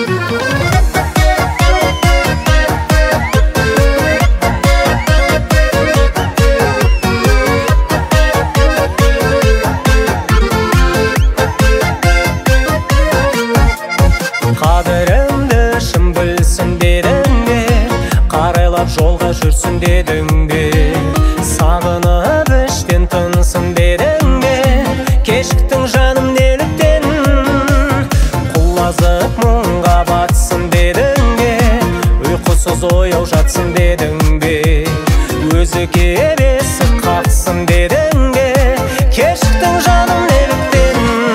Қадірімді шын білсін дедің бе, қарайлап жолға жүрсін дедің бе, сағынып іштен тынсын дедің бе, кешіктің жаным неліктен, құлазып мұңға батсын дедің бе, ұйқысыз ояу жатсын дедің бе, өзі кебесі қақсын дедің бе, кешіктің жаным неліктен.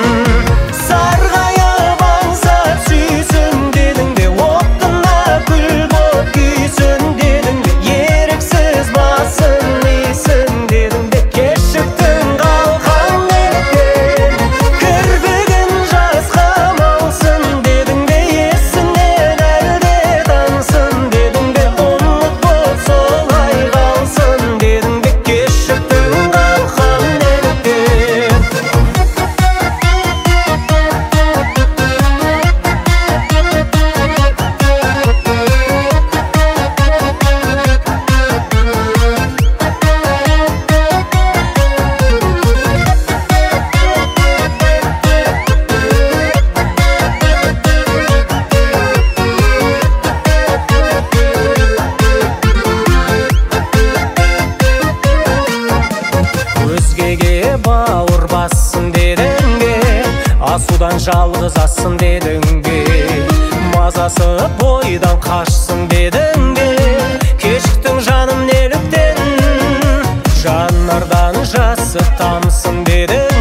Өзгеге бауыр бассын дедің бе, асудан жалғыз ассын дедің бе, мазасы бойдан қашсын дедің бе, кешіктің жаным неліктен, жанардан жасы тамсын дедің